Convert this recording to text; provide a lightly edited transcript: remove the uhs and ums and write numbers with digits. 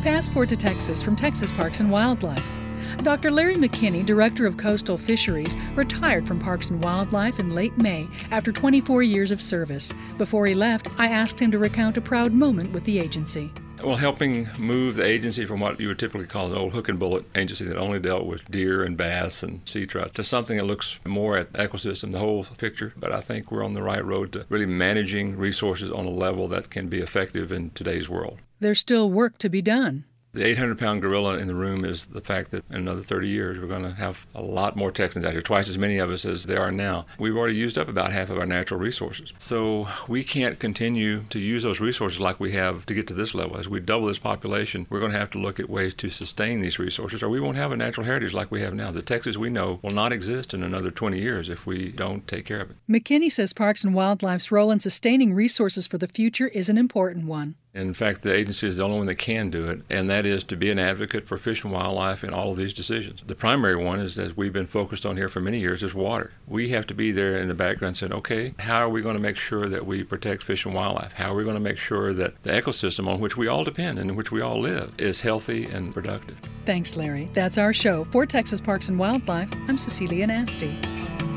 Passport to Texas from Texas Parks and Wildlife. Dr. Larry McKinney, Director of Coastal Fisheries, retired from Parks and Wildlife in late May after 24 years of service. Before he left, I asked him to recount a proud moment with the agency. Well, helping move the agency from what you would typically call an old hook and bullet agency that only dealt with deer and bass and sea trout to something that looks more at the ecosystem, the whole picture. But I think we're on the right road to really managing resources on a level that can be effective in today's world. There's still work to be done. The 800-pound gorilla in the room is the fact that in another 30 years we're going to have a lot more Texans out here, twice as many of us as there are now. We've already used up about half of our natural resources. So we can't continue to use those resources like we have to get to this level. As we double this population, we're going to have to look at ways to sustain these resources, or we won't have a natural heritage like we have now. The Texas we know will not exist in another 20 years if we don't take care of it. McKinney says Parks and Wildlife's role in sustaining resources for the future is an important one. In fact, the agency is the only one that can do it, and that is to be an advocate for fish and wildlife in all of these decisions. The primary one is, as we've been focused on here for many years, is water. We have to be there in the background saying, okay, how are we going to make sure that we protect fish and wildlife? How are we going to make sure that the ecosystem on which we all depend and in which we all live is healthy and productive? Thanks, Larry. That's our show. For Texas Parks and Wildlife, I'm Cecilia Nasty.